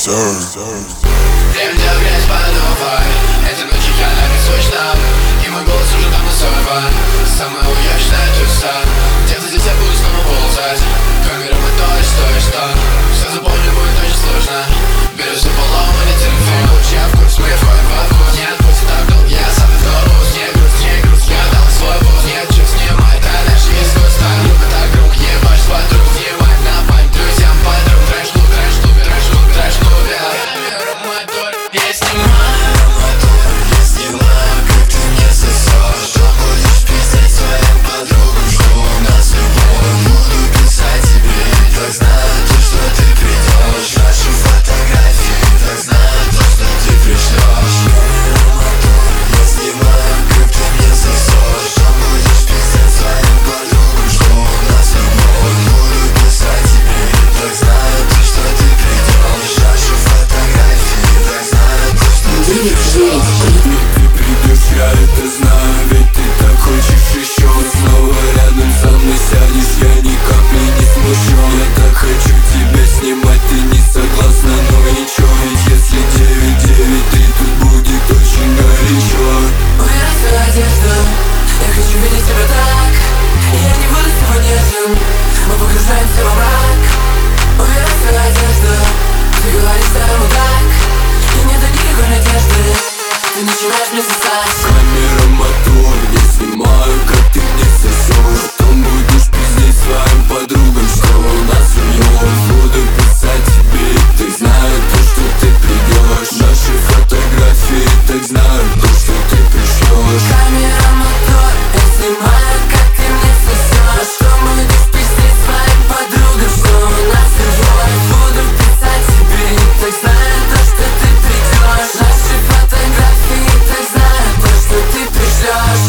Где грязь под новой, этой ночью я на песочном, и мой голос уже давно сорван. Самая уезжая туса, где-то здесь я буду снова ползать. Камера мы то что все запомнить будет очень сложно. Берешь за поломанный телефон, лучи в курс, мы входим в вкус. Нет, пусть так долго, я сам в автобус. Не грусть, я дал свой вуз. Нет, что снимай, да дальше искусство. Любит так друг, ебашь подруг. Снимай на память друзьям подруг. Трэш-клубе камера мотор, я снимаю мотор. Я снимаю, как ты мне сосешь. Что будешь писать своим подругам, что у нас любовь. Буду писать тебе, так знаю то, что ты придешь. Наши фотографии, так знаю то, что ты пришлешь. Камера мотор, я снимаю, как ты мне сосешь. Что будешь писать своим подругам, что у нас любовь. Буду писать тебе, так знаю то, что ты придешь. Наши фотографии, так знаю то, что ты пришлешь. Ты придешь, я это знаю, ведь ты так хочешь еще. Снова рядом со мной сядешь, я ни капли не смущен. Я так хочу тебя снимать, ты не согласна, ну и чё? Ведь если 993, тут будет очень горячо. Убирай свою одежду, я хочу видеть тебя так. Я не буду с тобой нежным, мы погружаемся во мрак. Убирай свою одежду, ты говоришь, что я мудак. И нету никакой надежды, ты начинаешь мне сосать. Камера мотор, я снимаю, как ты мне сосешь. Потом будешь пиздеть своим подругам, что у нас любовь. Буду писать тебе, так знаю то, что ты придешь. Наши фотографии, так знаю то, что ты пришлешь. Камера мотор, я снимаю, как ты мне сосешь. Что будешь пиздеть своим подругам, что у нас любовь. Буду писать тебе, так знаю то, что ты придешь. Наши фотографии, так знаю то, что ты пришлешь.